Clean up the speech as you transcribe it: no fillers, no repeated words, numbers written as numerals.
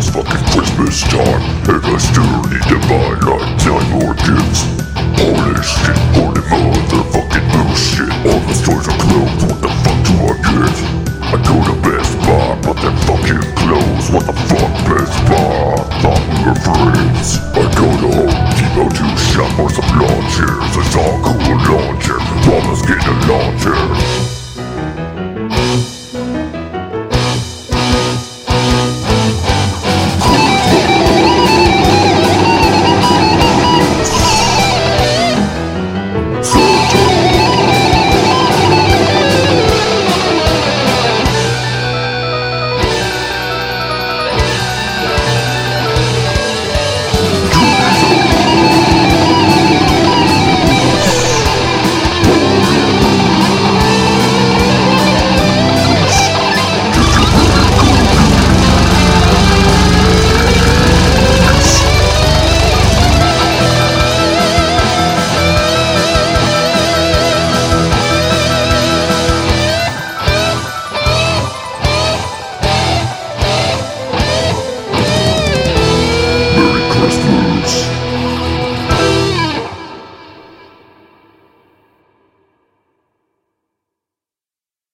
almost fucking Christmas time, and I still need to buy like 9 more gifts. Holy shit, holy motherfucking bullshit. All the stores are closed, what the fuck do I get? I go to Best Buy, but they're fucking closed. What the fuck, Best Buy? Thought we were friends. I go to Home Depot to shop for some lawn chairs. I saw a cool lawn chair, Mama's getting a lawn chair.